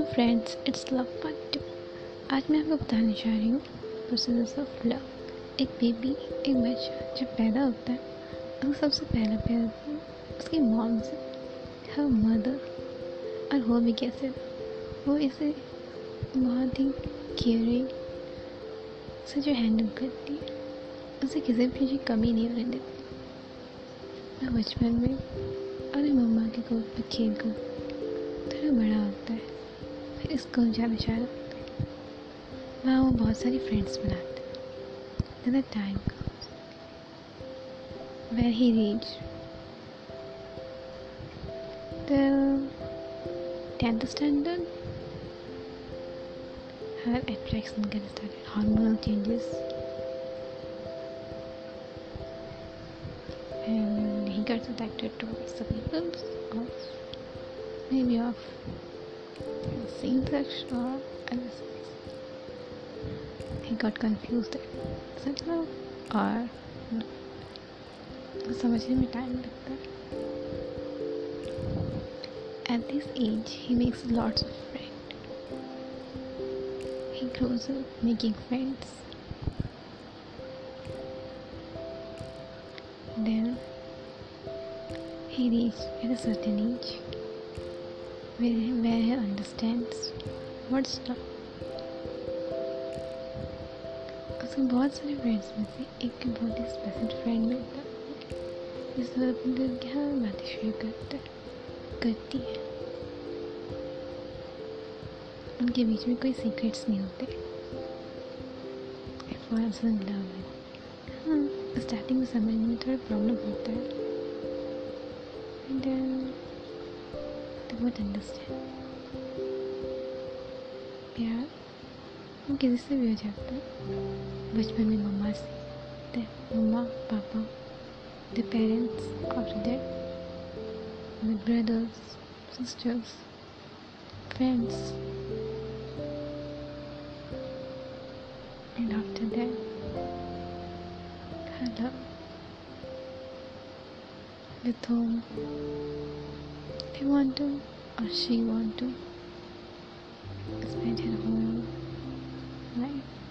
Friends, it's love part 2। आज मैं आपको बताने जा रही हूँ प्रोसेस ऑफ लव। एक बेबी, एक बच्चा जब पैदा होता है तो सबसे पहला प्यार होता है उसकी मॉम से, हर मदर। और वो भी कैसे, वो इसे बहुत ही केयरिंग से जो हैंडल करती है, उसे किसी भी चीज़ की कमी नहीं होने देती। मैं बचपन में अपनी मम्मा के गोद पर खेल कर थोड़ा बड़ा होता है, फिर स्कूल जाना चालू होता है। वहाँ वो बहुत सारी फ्रेंड्स बनाते हैं। Then the time comes where he reached the 10th standard. Her attraction gets started, hormonal changes, and he gets attracted towards the people of maybe of same sex or other sex. He got confused at such love or no. समझने में time लगता है. At this age, he makes lots of friends. He grows up making friends. Then he reaches at a certain age where he understands what's love. उसको बहुत सारे friends में से एक बहुत ही स्पेशल फ्रेंड मिलता है जिससे अपने दिल की हर बातें शेयर करती है. उनके बीच में कोई सीक्रेट्स नहीं होते. It falls in love. हाँ, स्टार्टिंग में समझने में थोड़ा प्रॉब्लम होता है. And then they won't understand. प्यार वो किसी से भी हो जाता है. बचपन में मम्मा से, then मम्मा पापा, the parents, after that the brothers, sisters, friends, and after that her love, with whom they want to or she want to spend her whole life.